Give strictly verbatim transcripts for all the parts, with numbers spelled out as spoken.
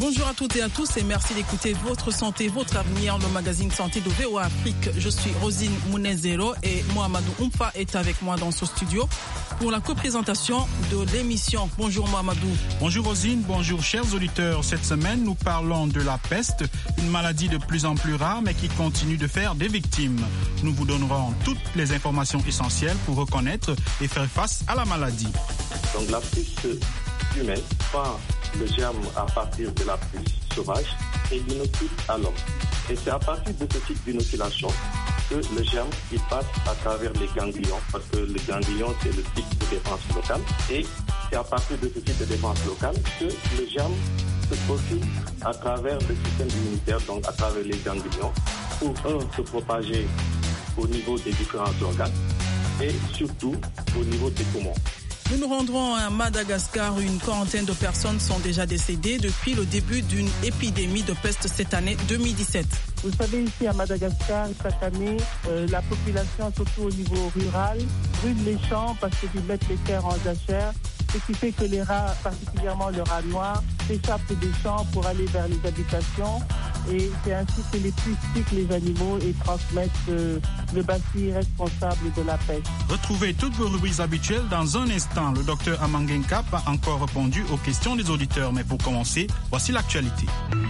Bonjour à toutes et à tous et merci d'écouter Votre Santé, Votre Avenir, le magazine Santé de V O A Afrique. Je suis Rosine Mounezero et Mohamedou Oumfa est avec moi dans ce studio pour la coprésentation de l'émission. Bonjour Mohamedou. Bonjour Rosine, bonjour chers auditeurs. Cette semaine, nous parlons de la peste, une maladie de plus en plus rare mais qui continue de faire des victimes. Nous vous donnerons toutes les informations essentielles pour reconnaître et faire face à la maladie. Donc la peste humaine, pas le germe à partir de la puce sauvage et l'inocule à l'homme. Et c'est à partir de ce type d'inoculation que le germe il passe à travers les ganglions, parce que le ganglion c'est le type de défense locale. Et c'est à partir de ce type de défense locale que le germe se profile à travers le système immunitaire, donc à travers les ganglions, pour un se propager au niveau des différents organes et surtout au niveau des poumons. Nous nous rendrons à Madagascar où une quarantaine de personnes sont déjà décédées depuis le début d'une épidémie de peste cette année deux mille dix-sept. Vous savez, ici à Madagascar, chaque année, euh, la population, surtout au niveau rural, brûle les champs parce qu'ils mettent les terres en jachère, ce qui fait que les rats, particulièrement le rat noir, s'échappent des champs pour aller vers les habitations. Et c'est ainsi que les puces piquent les animaux et transmettent euh, le bacille responsable de la peste. Retrouvez toutes vos rubriques habituelles dans un instant. Le docteur Amangenkap a encore répondu aux questions des auditeurs. Mais pour commencer, voici l'actualité.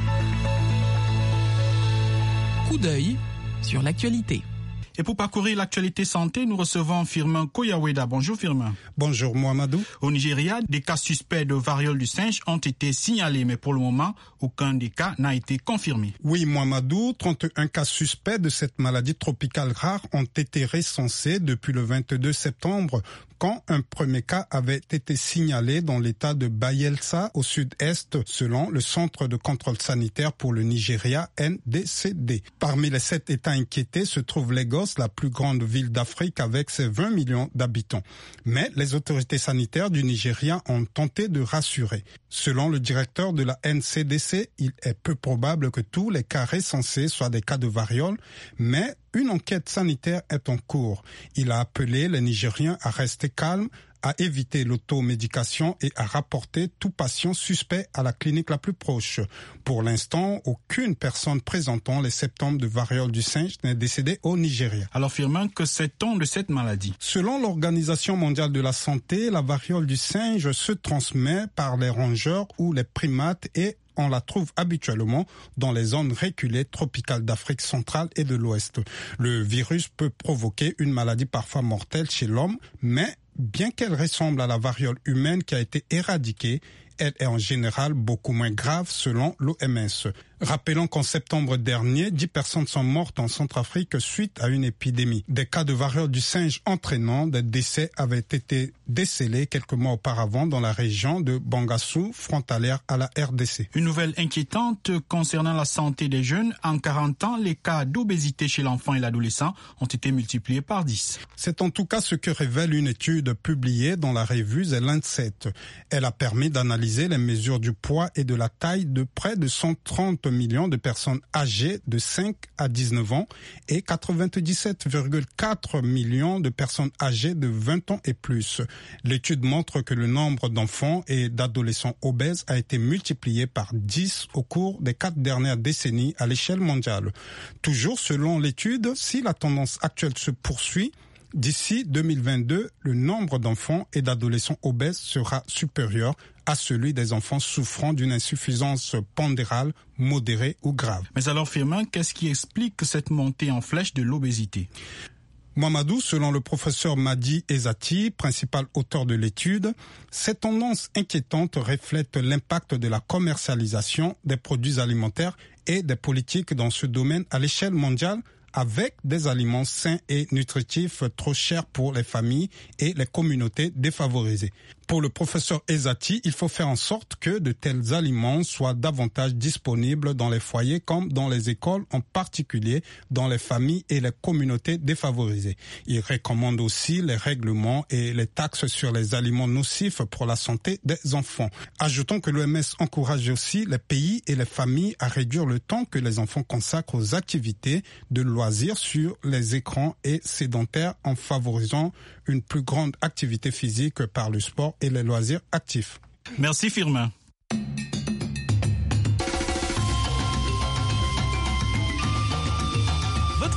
Coup d'œil sur l'actualité. Et pour parcourir l'actualité santé, nous recevons Firmin Koyaweda. Bonjour Firmin. Bonjour Mohamedou. Au Nigeria, des cas suspects de variole du singe ont été signalés, mais pour le moment, aucun des cas n'a été confirmé. Oui Mohamedou, trente et un cas suspects de cette maladie tropicale rare ont été recensés depuis le vingt-deux septembre, quand un premier cas avait été signalé dans l'état de Bayelsa au sud-est, selon le Centre de contrôle sanitaire pour le Nigeria, N D C D. Parmi les sept États inquiétés se trouve Lagos, la plus grande ville d'Afrique avec ses vingt millions d'habitants. Mais les autorités sanitaires du Nigeria ont tenté de rassurer. Selon le directeur de la N C D C, il est peu probable que tous les cas recensés soient des cas de variole, mais une enquête sanitaire est en cours. Il a appelé les Nigériens à rester calmes, à éviter l'automédication et à rapporter tout patient suspect à la clinique la plus proche. Pour l'instant, aucune personne présentant les symptômes de variole du singe n'est décédée au Nigeria. Alors Firmin, que sait-on de cette maladie? Selon l'Organisation mondiale de la santé, la variole du singe se transmet par les rongeurs ou les primates et on la trouve habituellement dans les zones reculées tropicales d'Afrique centrale et de l'Ouest. Le virus peut provoquer une maladie parfois mortelle chez l'homme, mais bien qu'elle ressemble à la variole humaine qui a été éradiquée, elle est en général beaucoup moins grave selon l'O M S. Rappelons qu'en septembre dernier, dix personnes sont mortes en Centrafrique suite à une épidémie. Des cas de variole du singe entraînant des décès avaient été décelés quelques mois auparavant dans la région de Bangassou, frontalière à la R D C. Une nouvelle inquiétante concernant la santé des jeunes. En quarante ans, les cas d'obésité chez l'enfant et l'adolescent ont été multipliés par dix. C'est en tout cas ce que révèle une étude publiée dans la revue The Lancet. Elle a permis d'analyser les mesures du poids et de la taille de près de cent trente millions de personnes âgées de cinq à dix-neuf ans et quatre-vingt-dix-sept virgule quatre millions de personnes âgées de vingt ans et plus. L'étude montre que le nombre d'enfants et d'adolescents obèses a été multiplié par dix au cours des quatre dernières décennies à l'échelle mondiale. Toujours selon l'étude, si la tendance actuelle se poursuit, d'ici deux mille vingt-deux, le nombre d'enfants et d'adolescents obèses sera supérieur à celui des enfants souffrant d'une insuffisance pondérale modérée ou grave. Mais alors Firmin, qu'est-ce qui explique cette montée en flèche de l'obésité? Mohamedou, selon le professeur Madi Ezati, principal auteur de l'étude, cette tendance inquiétante reflète l'impact de la commercialisation des produits alimentaires et des politiques dans ce domaine à l'échelle mondiale, avec des aliments sains et nutritifs trop chers pour les familles et les communautés défavorisées. Pour le professeur Ezati, il faut faire en sorte que de tels aliments soient davantage disponibles dans les foyers comme dans les écoles, en particulier dans les familles et les communautés défavorisées. Il recommande aussi les règlements et les taxes sur les aliments nocifs pour la santé des enfants. Ajoutons que l'O M S encourage aussi les pays et les familles à réduire le temps que les enfants consacrent aux activités de loisirs sur les écrans et sédentaires en favorisant une plus grande activité physique par le sport et les loisirs actifs. Merci Firmin.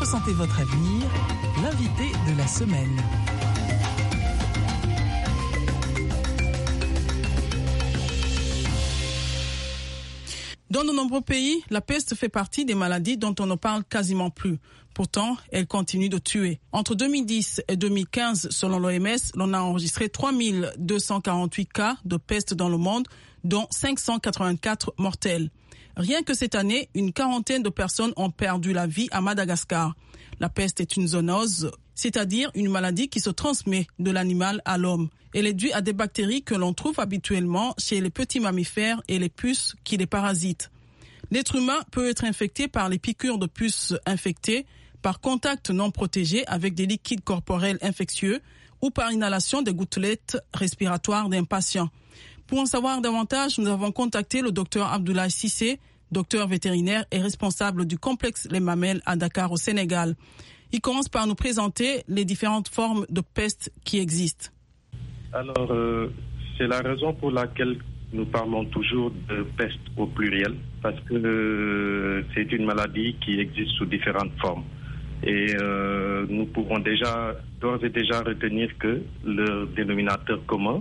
santé, votre avenir, l'invité de la semaine. Dans de nombreux pays, la peste fait partie des maladies dont on ne parle quasiment plus. Pourtant, elle continue de tuer. Entre deux mille dix et deux mille quinze, selon l'O M S, l'on a enregistré trois mille deux cent quarante-huit cas de peste dans le monde, dont cinq cent quatre-vingt-quatre mortels. Rien que cette année, une quarantaine de personnes ont perdu la vie à Madagascar. La peste est une zoonose, c'est-à-dire une maladie qui se transmet de l'animal à l'homme. Elle est due à des bactéries que l'on trouve habituellement chez les petits mammifères et les puces qui les parasitent. L'être humain peut être infecté par les piqûres de puces infectées, par contact non protégé avec des liquides corporels infectieux ou par inhalation des gouttelettes respiratoires d'un patient. Pour en savoir davantage, nous avons contacté le docteur Abdoulaye Cissé, docteur vétérinaire et responsable du complexe Les Mamelles à Dakar au Sénégal. Il commence par nous présenter les différentes formes de peste qui existent. Alors, euh, c'est la raison pour laquelle nous parlons toujours de peste au pluriel, parce que euh, c'est une maladie qui existe sous différentes formes. Et euh, nous pouvons déjà, d'ores et déjà retenir que le dénominateur commun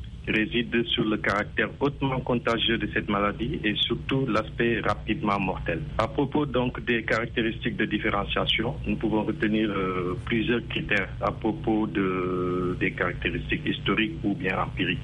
réside sur le caractère hautement contagieux de cette maladie et surtout l'aspect rapidement mortel. À propos donc des caractéristiques de différenciation, nous pouvons retenir euh, plusieurs critères à propos de, des caractéristiques historiques ou bien empiriques.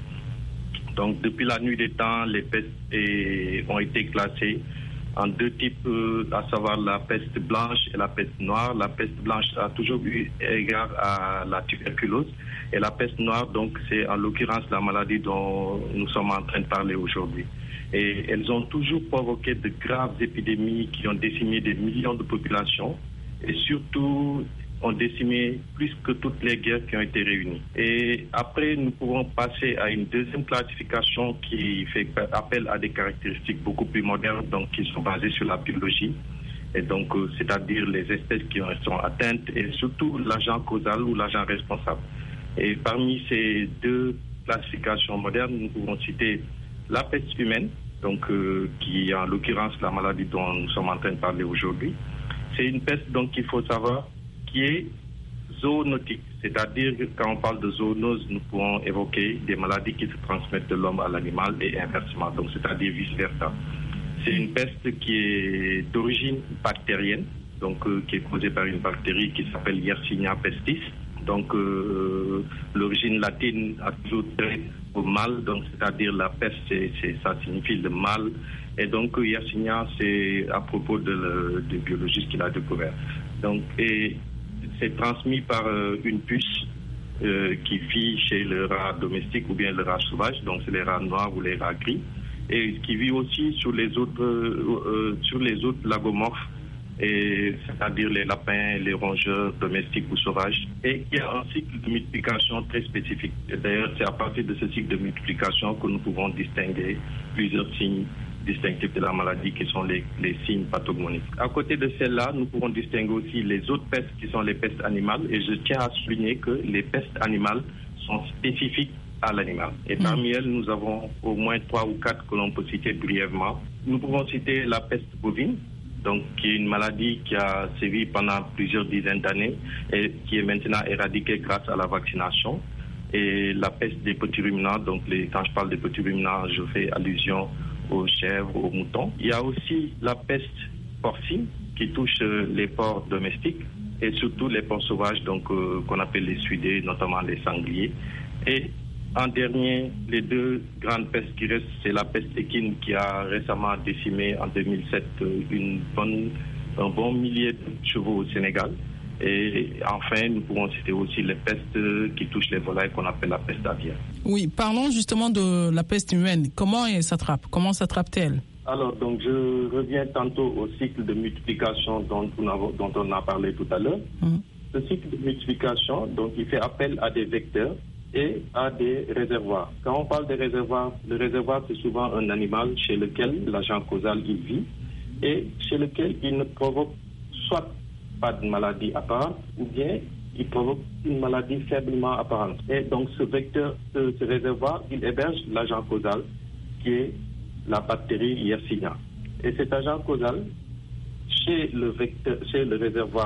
Donc depuis la nuit des temps, les pestes est, ont été classées en deux types, euh, à savoir la peste blanche et la peste noire. La peste blanche a toujours eu égard à la tuberculose. Et la peste noire, donc, c'est en l'occurrence la maladie dont nous sommes en train de parler aujourd'hui. Et elles ont toujours provoqué de graves épidémies qui ont décimé des millions de populations et surtout ont décimé plus que toutes les guerres qui ont été réunies. Et après, nous pouvons passer à une deuxième classification qui fait appel à des caractéristiques beaucoup plus modernes, donc qui sont basées sur la biologie. Et donc, euh, c'est-à-dire les espèces qui sont atteintes et surtout l'agent causal ou l'agent responsable. Et parmi ces deux classifications modernes, nous pouvons citer la peste humaine, donc euh, qui est en l'occurrence la maladie dont nous sommes en train de parler aujourd'hui. C'est une peste donc qu'il faut savoir qui est zoonotique, c'est-à-dire que quand on parle de zoonose, nous pouvons évoquer des maladies qui se transmettent de l'homme à l'animal et inversement, donc c'est-à-dire vice-versa. C'est une peste qui est d'origine bactérienne, donc euh, qui est causée par une bactérie qui s'appelle Yersinia pestis. Donc, euh, l'origine latine a toujours trait au mal, donc c'est-à-dire la peste, c'est, c'est, ça signifie le mal. Et donc, Yersinia, c'est à propos de, le, de biologiste qui l'a découvert. Donc, et c'est transmis par euh, une puce euh, qui vit chez le rat domestique ou bien le rat sauvage, donc c'est les rats noirs ou les rats gris, et qui vit aussi sur les autres, euh, euh, sur les autres lagomorphes, et c'est-à-dire les lapins, les rongeurs domestiques ou sauvages, et il y a un cycle de multiplication très spécifique. Et d'ailleurs, c'est à partir de ce cycle de multiplication que nous pouvons distinguer plusieurs signes distinctifs de la maladie qui sont les, les signes pathognomoniques. À côté de celles-là, nous pouvons distinguer aussi les autres pestes qui sont les pestes animales, et je tiens à souligner que les pestes animales sont spécifiques à l'animal. Et parmi elles, nous avons au moins trois ou quatre que l'on peut citer brièvement. Nous pouvons citer la peste bovine, donc qui est une maladie qui a sévi pendant plusieurs dizaines d'années et qui est maintenant éradiquée grâce à la vaccination. Et la peste des petits ruminants, donc les, quand je parle des petits ruminants, je fais allusion aux chèvres, aux moutons. Il y a aussi la peste porcine qui touche les porcs domestiques et surtout les porcs sauvages, donc euh, qu'on appelle les suidés, notamment les sangliers. Et en dernier, les deux grandes pestes qui restent, c'est la peste équine qui a récemment décimé en deux mille sept une bonne, un bon millier de chevaux au Sénégal. Et enfin, nous pouvons citer aussi les pestes qui touchent les volailles qu'on appelle la peste aviaire. Oui, parlons justement de la peste humaine. Comment elle s'attrape? Comment s'attrape-t-elle? Alors, donc, je reviens tantôt au cycle de multiplication dont on a, dont on a parlé tout à l'heure. Mmh. Ce cycle de multiplication, donc, il fait appel à des vecteurs et à des réservoirs. Quand on parle des réservoirs, le réservoir, c'est souvent un animal chez lequel l'agent causal il vit et chez lequel il ne provoque soit pas de maladie apparente ou bien il provoque une maladie faiblement apparente. Et donc, ce vecteur, ce, ce réservoir, il héberge l'agent causal qui est la bactérie Yersinia. Et cet agent causal, chez le, vecteur, chez le réservoir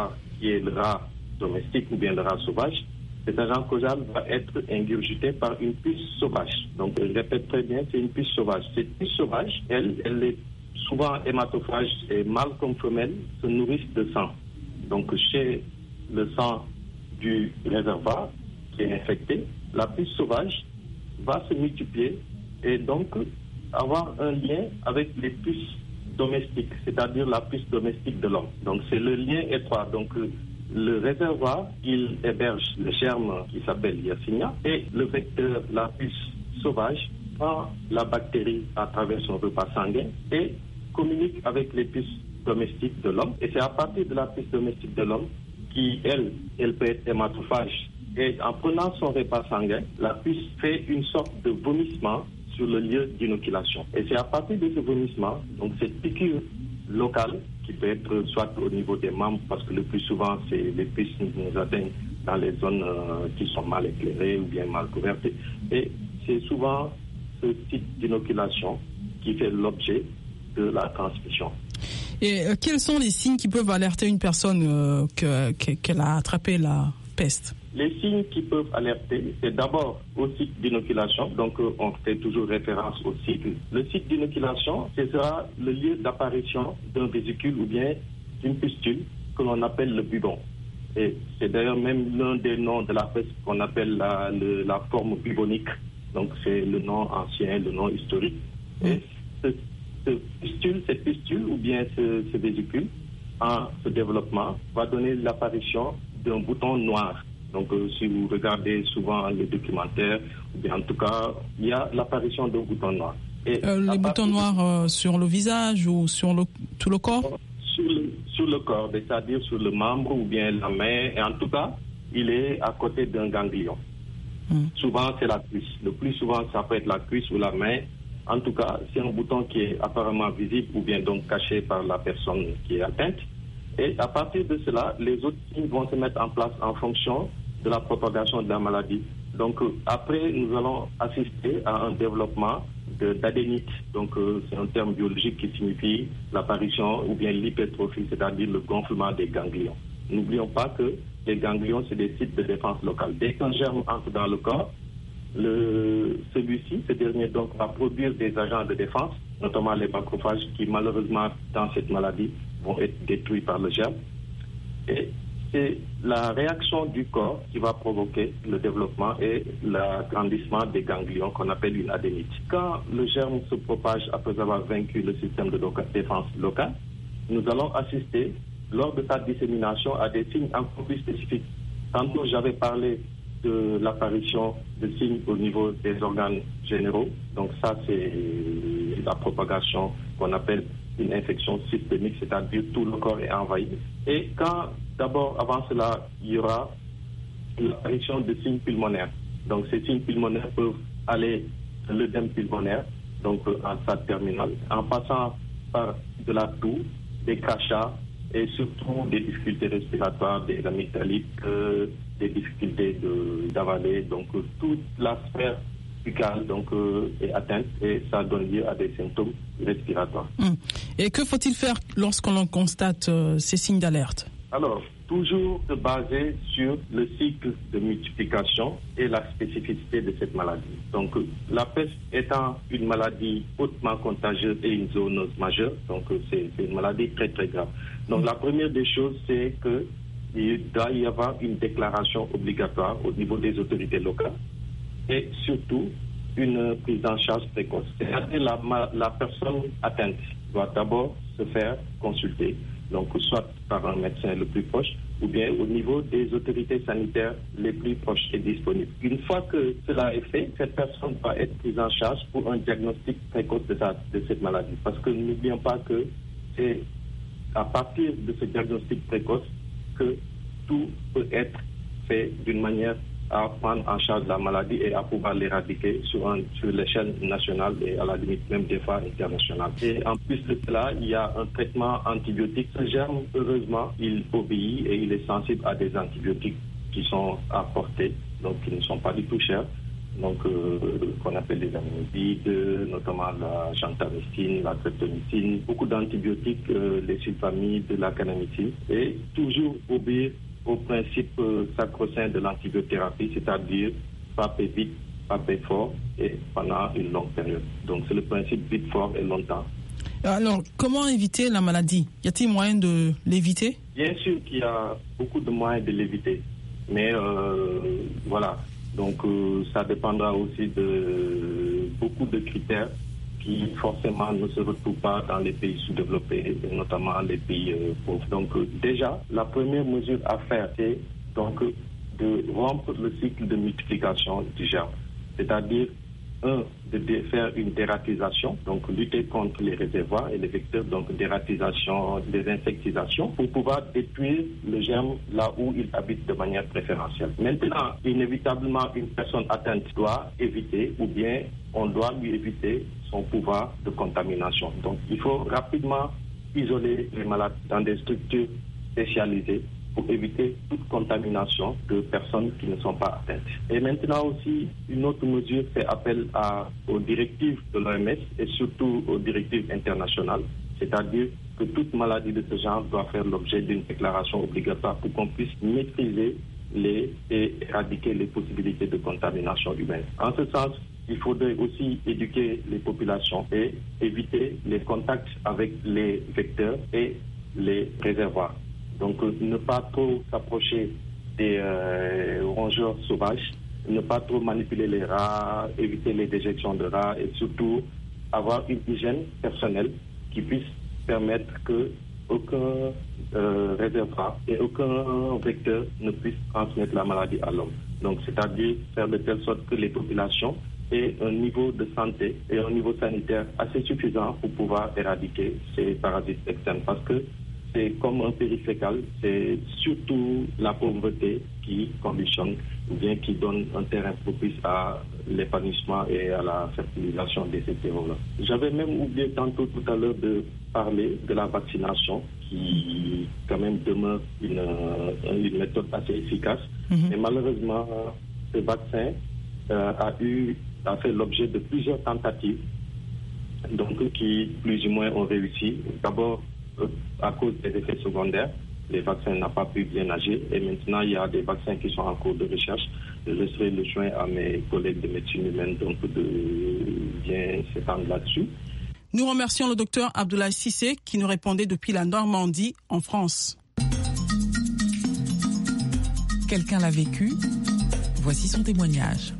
qui est le rat domestique ou bien le rat sauvage, cet agent causal va être ingurgité par une puce sauvage. Donc, je répète très bien, c'est une puce sauvage. Cette puce sauvage, elle, elle est souvent hématophage et mâle comme femelle se nourrissent de sang. Donc, chez le sang du réservoir qui est infecté, la puce sauvage va se multiplier et donc avoir un lien avec les puces domestiques, c'est-à-dire la puce domestique de l'homme. Donc, c'est le lien étroit. Donc, le réservoir, il héberge le germe qui s'appelle Yersinia et le vecteur, la puce sauvage, prend la bactérie à travers son repas sanguin et communique avec les puces domestiques de l'homme. Et c'est à partir de la puce domestique de l'homme qui, elle, elle peut être hématophage. Et en prenant son repas sanguin, la puce fait une sorte de vomissement sur le lieu d'inoculation. Et c'est à partir de ce vomissement, donc cette piqûre locale, qui peut être soit au niveau des membres, parce que le plus souvent, c'est les puces qui nous atteignent dans les zones euh, qui sont mal éclairées ou bien mal couvertes. Et c'est souvent ce type d'inoculation qui fait l'objet de la transmission. Et euh, quels sont les signes qui peuvent alerter une personne euh, que, que, qu'elle a attrapé la peste? Les signes qui peuvent alerter, c'est d'abord au site d'inoculation. Donc, euh, on fait toujours référence au site. Le site d'inoculation, ce sera le lieu d'apparition d'un vésicule ou bien d'une pustule que l'on appelle le bubon. Et c'est d'ailleurs même l'un des noms de la peste qu'on appelle la, le, la forme bubonique. Donc, c'est le nom ancien, le nom historique. Et ce, ce pustule, cette pustule ou bien ce, ce vésicule, en ce développement, va donner l'apparition d'un bouton noir. Donc, euh, si vous regardez souvent les documentaires, ou bien en tout cas, il y a l'apparition d'un bouton noir. Et euh, les boutons noirs euh, sur le visage ou sur le, tout le corps? Sur le, sur le corps, c'est-à-dire sur le membre ou bien la main. Et en tout cas, il est à côté d'un ganglion. Hum. Souvent, c'est la cuisse. Le plus souvent, ça peut être la cuisse ou la main. En tout cas, c'est un bouton qui est apparemment visible ou bien donc caché par la personne qui est atteinte. Et à partir de cela, les autres signes vont se mettre en place en fonction de la propagation de la maladie. Donc euh, après, nous allons assister à un développement de, d'adénite. Donc euh, c'est un terme biologique qui signifie l'apparition ou bien l'hypertrophie, c'est-à-dire le gonflement des ganglions. N'oublions pas que les ganglions, c'est des sites de défense locale. Dès qu'un germe entre dans le corps, le, celui-ci, ce dernier donc, va produire des agents de défense, notamment les macrophages qui malheureusement dans cette maladie vont être détruits par le germe. Et c'est la réaction du corps qui va provoquer le développement et l'agrandissement des ganglions qu'on appelle une adénite. Quand le germe se propage après avoir vaincu le système de loca- défense local, nous allons assister lors de sa dissémination à des signes encore plus spécifiques. Tantôt, j'avais parlé de l'apparition de signes au niveau des organes généraux. Donc ça, c'est la propagation qu'on appelle une infection systémique, c'est-à-dire tout le corps est envahi. Et quand, d'abord, avant cela, il y aura l'apparition de signes pulmonaires. Donc ces signes pulmonaires peuvent aller de l'œdème pulmonaire, donc en stade terminal, en passant par de la toux, des crachats et surtout des difficultés respiratoires, des amygdalites, euh, des difficultés de, d'avaler. Donc toute la sphère buccale donc, euh, est atteinte et ça donne lieu à des symptômes respiratoires. Hum. Et que faut-il faire lorsqu'on constate euh, ces signes d'alerte? Alors, toujours se baser sur le cycle de multiplication et la spécificité de cette maladie. Donc, la peste étant une maladie hautement contagieuse et une zoonose majeure, donc c'est, c'est une maladie très très grave. Donc, la première des choses, c'est qu'il doit y avoir une déclaration obligatoire au niveau des autorités locales et surtout une prise en charge précoce. C'est-à-dire la, la personne atteinte doit d'abord se faire consulter, donc soit par un médecin le plus proche ou bien au niveau des autorités sanitaires les plus proches et disponibles. Une fois que cela est fait, cette personne va être prise en charge pour un diagnostic précoce de, sa, de cette maladie. Parce que n'oublions pas que c'est à partir de ce diagnostic précoce que tout peut être fait d'une manière à prendre en charge la maladie et à pouvoir l'éradiquer sur, un, sur l'échelle nationale et à la limite même des fois internationale. Et en plus de cela, il y a un traitement antibiotique. Ce germe, heureusement, il obéit et il est sensible à des antibiotiques qui sont apportés, donc qui ne sont pas du tout chers. donc euh, qu'on appelle les aminobides, notamment la gentamicine, la streptomycine, beaucoup d'antibiotiques, euh, les sulfamides, la kanamycine, et toujours obéir au principe euh, sacro-saint de l'antibiothérapie, c'est-à-dire frapper vite, frapper fort et pendant une longue période. Donc c'est le principe vite, fort et longtemps. Alors, comment éviter la maladie? Y a-t-il moyen de l'éviter? Bien sûr qu'il y a beaucoup de moyens de l'éviter, mais euh, voilà. Donc euh, ça dépendra aussi de beaucoup de critères qui forcément ne se retrouvent pas dans les pays sous-développés, et notamment les pays euh, pauvres. Donc euh, déjà, la première mesure à faire, c'est donc de rompre le cycle de multiplication du germe, c'est-à-dire un, de faire une dératisation, donc lutter contre les réservoirs et les vecteurs, donc dératisation, désinsectisation, pour pouvoir détruire le germe là où il habite de manière préférentielle. Maintenant, inévitablement, une personne atteinte doit éviter, ou bien on doit lui éviter son pouvoir de contamination. Donc, il faut rapidement isoler les malades dans des structures spécialisées pour éviter toute contamination de personnes qui ne sont pas atteintes. Et maintenant aussi, une autre mesure fait appel à, aux directives de l'O M S et surtout aux directives internationales, c'est-à-dire que toute maladie de ce genre doit faire l'objet d'une déclaration obligatoire pour qu'on puisse maîtriser les, et éradiquer les possibilités de contamination humaine. En ce sens, il faudrait aussi éduquer les populations et éviter les contacts avec les vecteurs et les réservoirs. Donc, ne pas trop s'approcher des euh, rongeurs sauvages, ne pas trop manipuler les rats, éviter les déjections de rats et surtout avoir une hygiène personnelle qui puisse permettre que aucun euh, réservoir et aucun vecteur ne puisse transmettre la maladie à l'homme. Donc, c'est-à-dire faire de telle sorte que les populations aient un niveau de santé et un niveau sanitaire assez suffisant pour pouvoir éradiquer ces parasites externes. Parce que c'est comme un pays fécal, c'est surtout la pauvreté qui conditionne ou bien qui donne un terrain propice à l'épanouissement et à la fertilisation de ces terreaux-là. J'avais même oublié tantôt tout à l'heure de parler de la vaccination qui quand même demeure une, une méthode assez efficace. Mm-hmm. Mais malheureusement, ce vaccin euh, a, eu, a fait l'objet de plusieurs tentatives donc, qui plus ou moins ont réussi. D'abord, à cause des effets secondaires, les vaccins n'ont pas pu bien agir et maintenant il y a des vaccins qui sont en cours de recherche. Je laisserai le soin à mes collègues de médecine humaine donc de bien s'étendre là-dessus. Nous remercions le docteur Abdoulaye Cissé qui nous répondait depuis la Normandie en France. Quelqu'un l'a vécu, voici son témoignage.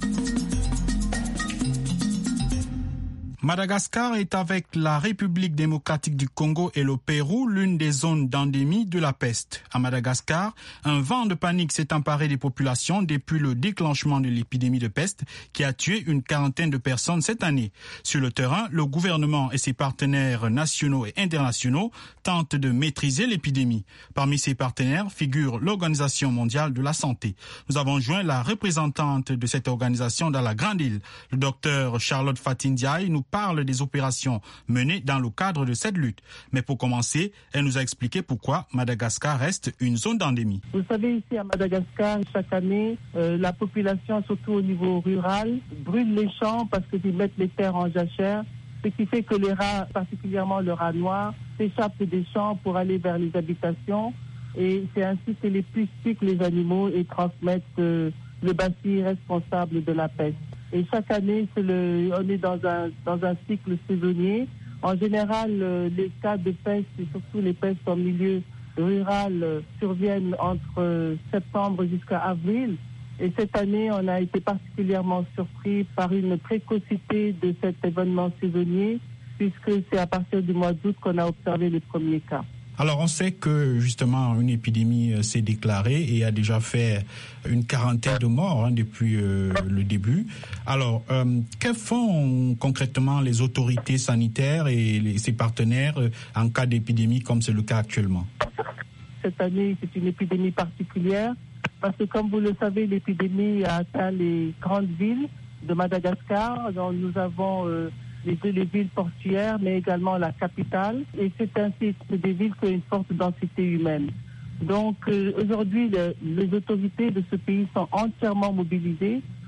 Madagascar est avec la République démocratique du Congo et le Pérou l'une des zones d'endémie de la peste. À Madagascar, un vent de panique s'est emparé des populations depuis le déclenchement de l'épidémie de peste qui a tué une quarantaine de personnes cette année. Sur le terrain, le gouvernement et ses partenaires nationaux et internationaux tentent de maîtriser l'épidémie. Parmi ses partenaires figure l'Organisation mondiale de la santé. Nous avons joint la représentante de cette organisation dans la Grande Île, le docteur Charlotte Fatindiaï, nous parle des opérations menées dans le cadre de cette lutte. Mais pour commencer, elle nous a expliqué pourquoi Madagascar reste une zone d'endémie. Vous savez, ici à Madagascar, chaque année, euh, la population, surtout au niveau rural, brûle les champs parce qu'ils mettent les terres en jachère, ce qui fait que les rats, particulièrement le rat noir, s'échappent des champs pour aller vers les habitations. Et c'est ainsi que les puces piquent les animaux et transmettent euh, le bacille responsable de la peste. Et chaque année, c'est le, on est dans un, dans un cycle saisonnier. En général, euh, les cas de peste, et surtout les pestes en milieu rural, euh, surviennent entre euh, septembre jusqu'à avril. Et cette année, on a été particulièrement surpris par une précocité de cet événement saisonnier, puisque c'est à partir du mois d'août qu'on a observé les premiers cas. Alors, on sait que, justement, une épidémie s'est déclarée et a déjà fait une quarantaine de morts hein, depuis euh, le début. Alors, euh, que font concrètement les autorités sanitaires et les, ses partenaires euh, en cas d'épidémie comme c'est le cas actuellement? Cette année, c'est une épidémie particulière parce que, comme vous le savez, l'épidémie a atteint les grandes villes de Madagascar. Donc, nous avons... Euh, Les, les villes portuaires, mais également la capitale. Et c'est ainsi c'est des villes qui ont une forte densité humaine. Donc euh, aujourd'hui, le, les autorités de ce pays sont entièrement mobilisées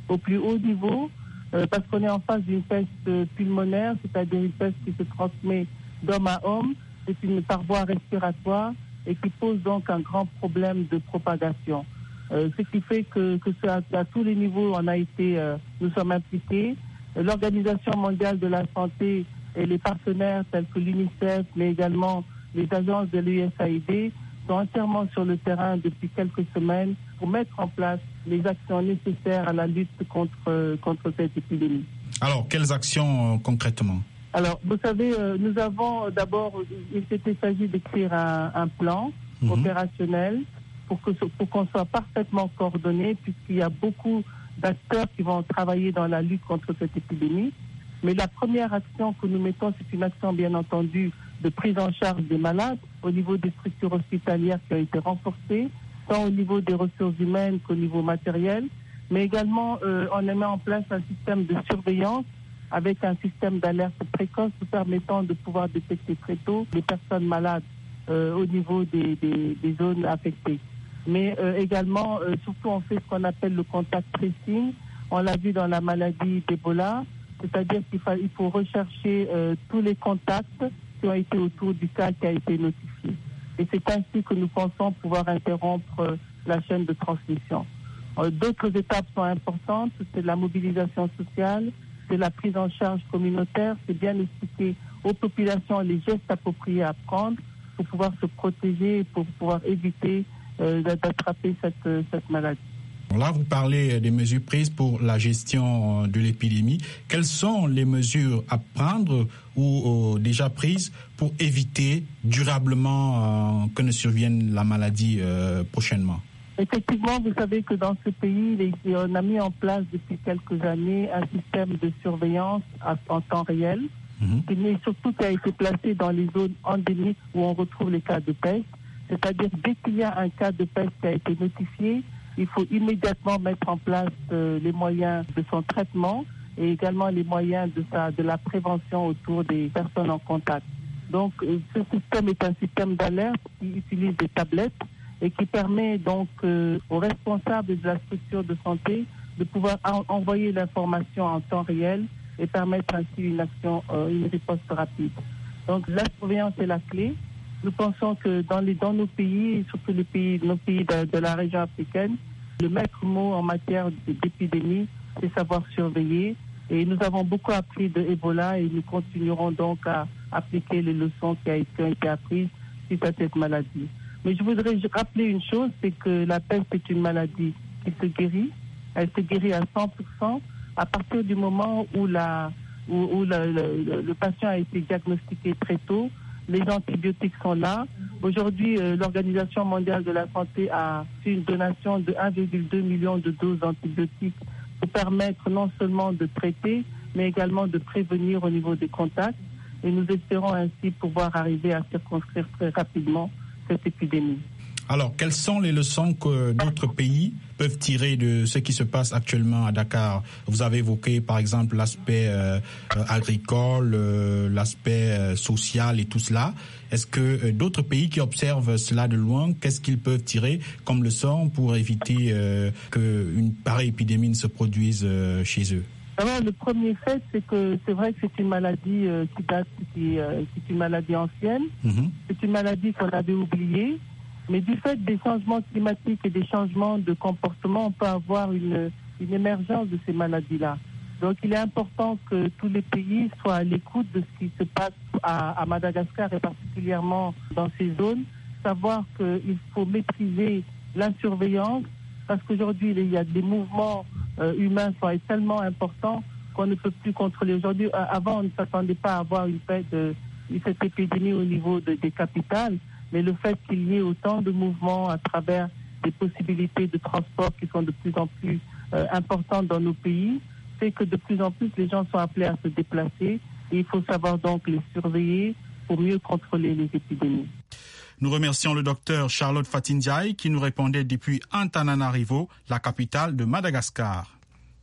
au plus haut niveau, euh, parce qu'on est en face d'une peste pulmonaire, c'est-à-dire une peste qui se transmet d'homme à homme, c'est une par voie respiratoire et qui pose donc un grand problème de propagation. Euh, ce qui fait que, que à, à tous les niveaux, on a été, euh, nous sommes impliqués. L'Organisation mondiale de la santé et les partenaires tels que l'UNICEF, mais également les agences de l'U S A I D sont entièrement sur le terrain depuis quelques semaines pour mettre en place les actions nécessaires à la lutte contre, contre cette épidémie. Alors, quelles actions euh, concrètement ? Alors, vous savez, euh, nous avons d'abord, il s'était s'agit d'écrire un, un plan mmh. opérationnel pour, que, pour qu'on soit parfaitement coordonnés, puisqu'il y a beaucoup d'acteurs qui vont travailler dans la lutte contre cette épidémie. Mais la première action que nous mettons, c'est une action, bien entendu, de prise en charge des malades au niveau des structures hospitalières qui ont été renforcées, tant au niveau des ressources humaines qu'au niveau matériel. Mais également, euh, on a mis en place un système de surveillance avec un système d'alerte précoce permettant de pouvoir détecter très tôt les personnes malades euh, au niveau des, des, des zones affectées. Mais euh, également, euh, surtout, on fait ce qu'on appelle le contact tracing. On l'a vu dans la maladie d'Ebola, c'est-à-dire qu'il faut, il faut rechercher euh, tous les contacts qui ont été autour du cas qui a été notifié. Et c'est ainsi que nous pensons pouvoir interrompre euh, la chaîne de transmission. Euh, d'autres étapes sont importantes, c'est la mobilisation sociale, c'est la prise en charge communautaire, c'est bien expliquer aux populations les gestes appropriés à prendre pour pouvoir se protéger et pour pouvoir éviter euh, d'attraper cette, cette maladie. Là, vous parlez des mesures prises pour la gestion de l'épidémie. Quelles sont les mesures à prendre ou euh, déjà prises pour éviter durablement euh, que ne survienne la maladie euh, prochainement ? Effectivement, vous savez que dans ce pays, les, on a mis en place depuis quelques années un système de surveillance à, en temps réel, mmh. mais surtout qui a été placé dans les zones endémiques où on retrouve les cas de peste. C'est-à-dire, dès qu'il y a un cas de peste qui a été notifié, il faut immédiatement mettre en place euh, les moyens de son traitement et également les moyens de, sa, de la prévention autour des personnes en contact. Donc, euh, ce système est un système d'alerte qui utilise des tablettes et qui permet donc euh, aux responsables de la structure de santé de pouvoir en, envoyer l'information en temps réel et permettre ainsi une action, euh, une riposte rapide. Donc, la surveillance est la clé. Nous pensons que dans, les, dans nos pays, surtout les pays, nos pays de, de la région africaine, le maître mot en matière d'épidémie, c'est savoir surveiller. Et nous avons beaucoup appris de Ebola et nous continuerons donc à appliquer les leçons qui, a, qui ont été apprises suite à cette maladie. Mais je voudrais rappeler une chose, c'est que la peste est une maladie qui se guérit. Elle se guérit à cent pour cent à partir du moment où, la, où, où la, le, le patient a été diagnostiqué très tôt. Les antibiotiques sont là. Aujourd'hui, euh, l'Organisation mondiale de la santé a fait une donation de un virgule deux million de doses d'antibiotiques pour permettre non seulement de traiter, mais également de prévenir au niveau des contacts. Et nous espérons ainsi pouvoir arriver à circonscrire très rapidement cette épidémie. Alors, quelles sont les leçons que d'autres pays peuvent tirer de ce qui se passe actuellement à Dakar ? Vous avez évoqué, par exemple, l'aspect euh, agricole, euh, l'aspect euh, social et tout cela. Est-ce que euh, d'autres pays qui observent cela de loin, qu'est-ce qu'ils peuvent tirer comme leçon pour éviter euh, qu'une pareille épidémie ne se produise euh, chez eux ? Alors, le premier fait, c'est que c'est vrai que c'est une maladie euh, qui date, qui, euh, c'est une maladie ancienne. Mm-hmm. C'est une maladie qu'on avait oubliée. Mais du fait des changements climatiques et des changements de comportement, on peut avoir une, une émergence de ces maladies-là. Donc il est important que tous les pays soient à l'écoute de ce qui se passe à, à Madagascar et particulièrement dans ces zones. Savoir qu'il faut maîtriser la surveillance parce qu'aujourd'hui il y a des mouvements euh, humains qui sont tellement importants qu'on ne peut plus contrôler. Aujourd'hui, euh, avant on ne s'attendait pas à avoir une, de, cette épidémie au niveau de, des capitales. Mais le fait qu'il y ait autant de mouvements à travers des possibilités de transport qui sont de plus en plus euh, importantes dans nos pays, fait que de plus en plus les gens sont appelés à se déplacer et il faut savoir donc les surveiller pour mieux contrôler les épidémies. Nous remercions le docteur Charlotte Fatindiaï qui nous répondait depuis Antananarivo, la capitale de Madagascar.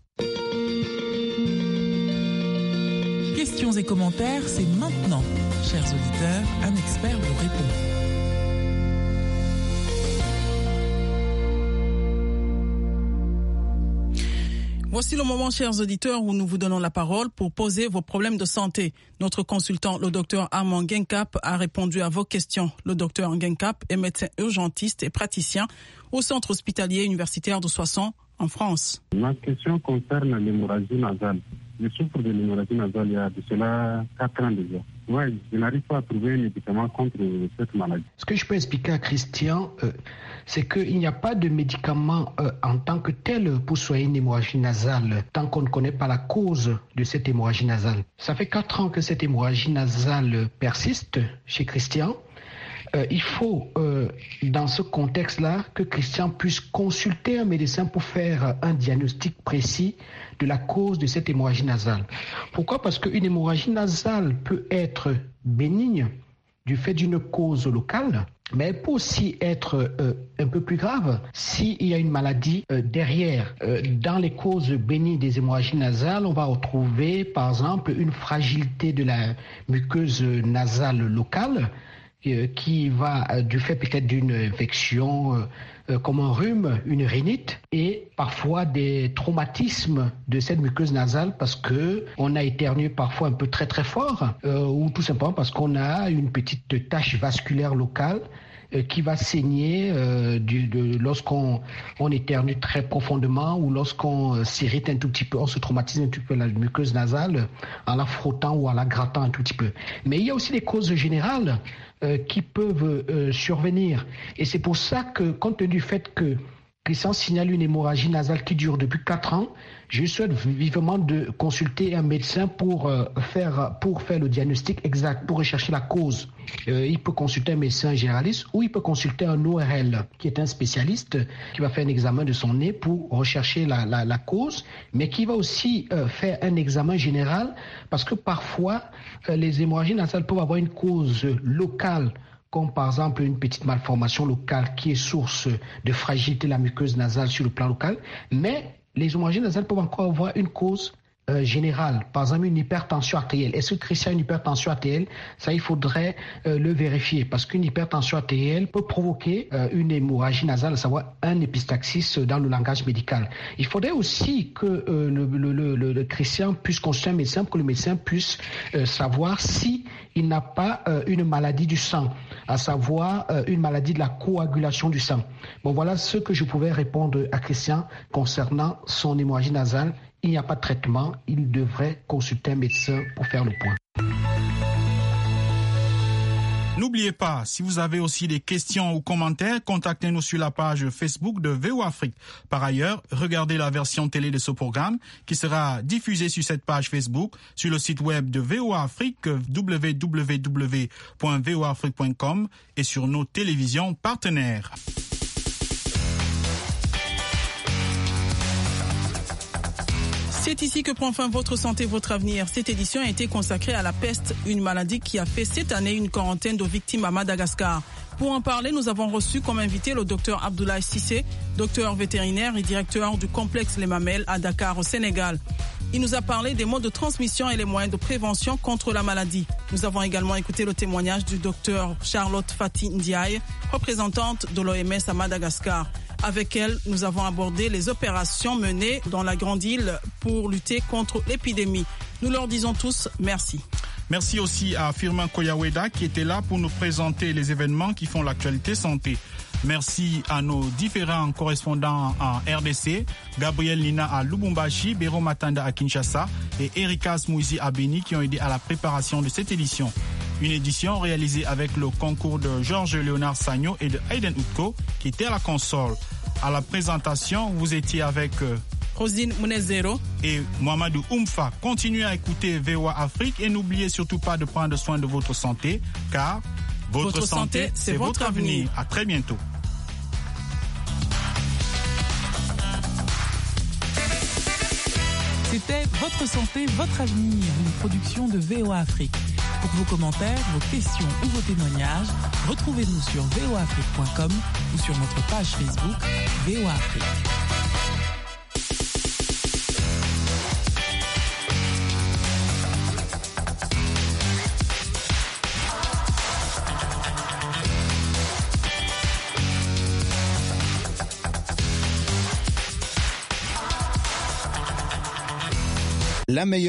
Questions et commentaires, c'est maintenant. Chers auditeurs, un expert vous répond. Voici le moment, chers auditeurs, où nous vous donnons la parole pour poser vos problèmes de santé. Notre consultant, le docteur Armand Guenkap, a répondu à vos questions. Le docteur Guenkap est médecin urgentiste et praticien au centre hospitalier universitaire de Soissons, en France. Ma question concerne l'hémorragie nasale. Je souffre de l'hémorragie nasale il y a de cela quatre ans déjà. Moi, je n'arrive pas à trouver un médicament contre cette maladie. Ce que je peux expliquer à Christian, euh, c'est qu'il n'y a pas de médicament euh, en tant que tel pour soigner une hémorragie nasale tant qu'on ne connaît pas la cause de cette hémorragie nasale. Ça fait quatre ans que cette hémorragie nasale persiste chez Christian. Euh, il faut, euh, dans ce contexte-là, que Christian puisse consulter un médecin pour faire un diagnostic précis de la cause de cette hémorragie nasale. Pourquoi ? Parce qu'une hémorragie nasale peut être bénigne du fait d'une cause locale, mais elle peut aussi être euh, un peu plus grave s'il y a une maladie euh, derrière. Euh, dans les causes bénignes des hémorragies nasales, on va retrouver par exemple une fragilité de la muqueuse nasale locale, qui va du fait peut-être d'une infection euh, euh, comme un rhume, une rhinite, et parfois des traumatismes de cette muqueuse nasale parce que on a éternué parfois un peu très très fort euh, ou tout simplement parce qu'on a une petite tache vasculaire locale euh, qui va saigner euh, du, de, lorsqu'on on éternue très profondément ou lorsqu'on euh, s'irrite un tout petit peu, on se traumatise un tout petit peu la muqueuse nasale en la frottant ou en la grattant un tout petit peu. Mais il y a aussi des causes générales Euh, qui peuvent euh, survenir. Et c'est pour ça que, compte tenu du fait que Christian signale une hémorragie nasale qui dure depuis quatre ans, je souhaite vivement de consulter un médecin pour, euh, faire, pour faire le diagnostic exact, pour rechercher la cause. Euh, il peut consulter un médecin généraliste ou il peut consulter un O R L, qui est un spécialiste qui va faire un examen de son nez pour rechercher la, la, la cause, mais qui va aussi euh, faire un examen général parce que parfois, euh, les hémorragies nasales peuvent avoir une cause locale, comme par exemple une petite malformation locale qui est source de fragilité de la muqueuse nasale sur le plan local, mais les hémorragies nasales peuvent encore avoir une cause euh, générale, par exemple une hypertension artérielle. Est-ce que Christian a une hypertension artérielle ? Ça, il faudrait euh, le vérifier, parce qu'une hypertension artérielle peut provoquer euh, une hémorragie nasale, à savoir un épistaxis dans le langage médical. Il faudrait aussi que euh, le, le, le, le Christian puisse consulter un médecin pour que le médecin puisse euh, savoir si il n'a pas euh, une maladie du sang, à savoir euh, une maladie de la coagulation du sang. Bon, voilà ce que je pouvais répondre à Christian concernant son hémorragie nasale. Il n'y a pas de traitement, il devrait consulter un médecin pour faire le point. N'oubliez pas, si vous avez aussi des questions ou commentaires, contactez-nous sur la page Facebook de V O Afrique. Par ailleurs, regardez la version télé de ce programme qui sera diffusée sur cette page Facebook, sur le site web de V O Afrique, w w w point v o afrique point com, et sur nos télévisions partenaires. C'est ici que prend fin votre santé, votre avenir. Cette édition a été consacrée à la peste, une maladie qui a fait cette année une quarantaine de victimes à Madagascar. Pour en parler, nous avons reçu comme invité le docteur Abdoulaye Cissé, docteur vétérinaire et directeur du complexe Les Mamelles à Dakar, au Sénégal. Il nous a parlé des modes de transmission et les moyens de prévention contre la maladie. Nous avons également écouté le témoignage du docteur Charlotte Fati Ndiaye, représentante de l'O M S à Madagascar. Avec elle, nous avons abordé les opérations menées dans la grande île pour lutter contre l'épidémie. Nous leur disons tous merci. Merci aussi à Firmin Koyaweda qui était là pour nous présenter les événements qui font l'actualité santé. Merci à nos différents correspondants en R D C, Gabriel Lina à Lubumbashi, Béro Matanda à Kinshasa et Erika Smouizi à Beni qui ont aidé à la préparation de cette édition. Une édition réalisée avec le concours de Georges Léonard Sagno et de Hayden Utko qui était à la console. À la présentation, vous étiez avec euh, Rosine Munezero et Mohamedou Oumfa. Continuez à écouter V O A Afrique et n'oubliez surtout pas de prendre soin de votre santé car votre, votre santé, santé, c'est votre avenir. À très bientôt. C'était Votre santé, votre avenir, une production de V O A Afrique. Pour vos commentaires, vos questions ou vos témoignages, retrouvez-nous sur v o afrique point com ou sur notre page Facebook V O A Afrique. la meilleure